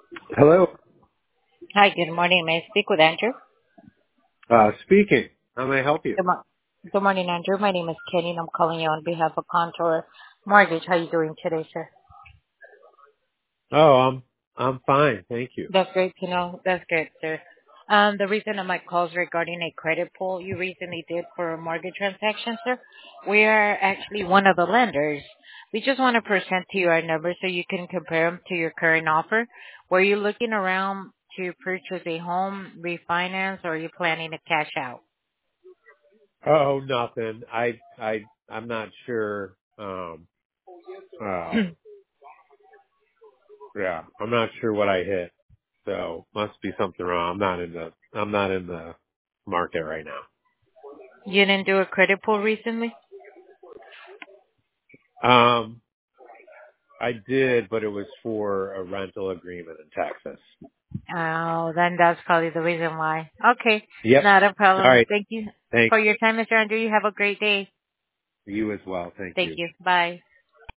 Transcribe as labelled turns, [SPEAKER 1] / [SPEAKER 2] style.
[SPEAKER 1] Hello.
[SPEAKER 2] Hi, good morning. May I speak with Andrew?
[SPEAKER 1] Speaking. How may I help you?
[SPEAKER 2] Good morning, Andrew. My name is Kenny, and I'm calling you on behalf of Contour Mortgage. How are you doing today, sir?
[SPEAKER 1] Oh, I'm fine, thank you.
[SPEAKER 2] That's great to know. That's good, sir. The reason of my call is regarding a credit pull you recently did for a mortgage transaction, sir. We are actually one of the lenders. We just want to present to you our numbers so you can compare them to your current offer. Were you looking around to purchase a home, refinance, or are you planning to cash out?
[SPEAKER 1] Oh, nothing. I'm not sure. Uh, yeah, I'm not sure what I hit. So must be something wrong. I'm not in the market right now.
[SPEAKER 2] You didn't do a credit pull recently?
[SPEAKER 1] Um, I did, but it was for a rental agreement in Texas.
[SPEAKER 2] Oh, then that's probably the reason why. Okay,
[SPEAKER 1] Yep.
[SPEAKER 2] not a
[SPEAKER 1] All
[SPEAKER 2] problem.
[SPEAKER 1] right.
[SPEAKER 2] Thank you
[SPEAKER 1] Thank
[SPEAKER 2] for your time, Mr. Andrew. You have a great day.
[SPEAKER 1] you as well. Thank
[SPEAKER 2] Thank
[SPEAKER 1] you.
[SPEAKER 2] you. Bye.